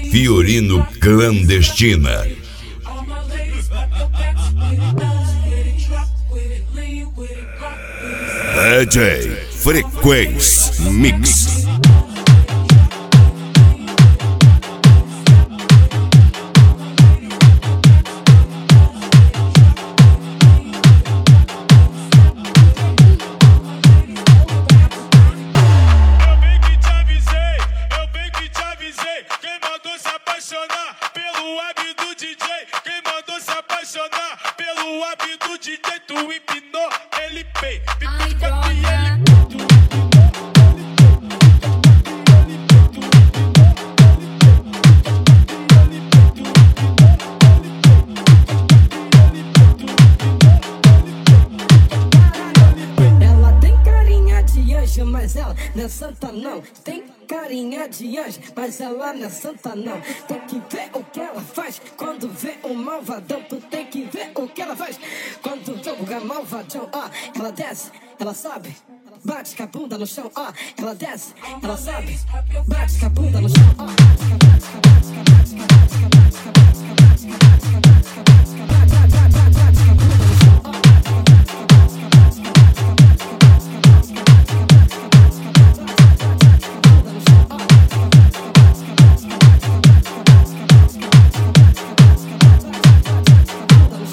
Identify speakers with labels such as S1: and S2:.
S1: Fiorino Clandestina. DJ Frequência Mix.
S2: Mas ela não é santa não. Tem carinha de anjo, mas ela não é santa não. Tem que ver o que ela faz quando vê um malvadão. Tu tem que ver o que ela faz quando vê o malvadão. Ó, ela desce, ela sobe, bate com a bunda no chão. Ó, ela desce, ela sobe, bate com a bunda no chão. Ó, bate com a